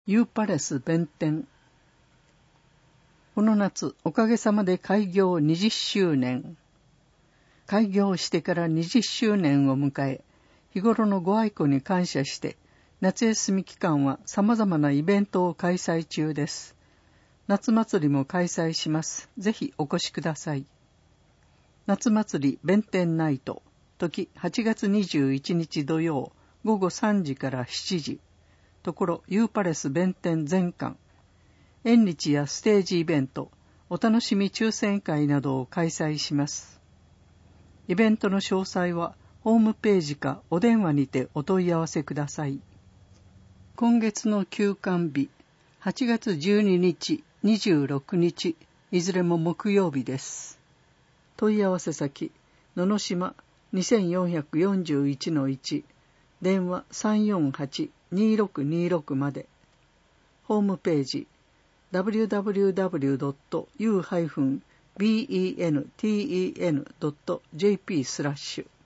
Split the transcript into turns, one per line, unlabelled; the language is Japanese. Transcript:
ユーパレス弁天。この夏、おかげさまで開業20周年。開業してから20周年を迎え、日頃のご愛顧に感謝して、夏休み期間は様々なイベントを開催中です。夏祭りも開催します。ぜひお越しください。夏祭り弁天ナイト、時8月21日土曜、午後3時から7時。ところユーパレス弁天全館。縁日やステージイベント、お楽しみ抽選会などを開催します。イベントの詳細はホームページかお電話にてお問い合わせください。今月の休館日、8月12日、26日、いずれも木曜日です。問い合わせ先、ののしま 2441-1、電話348-2626まで。ホームページ、www.u-benten.jp/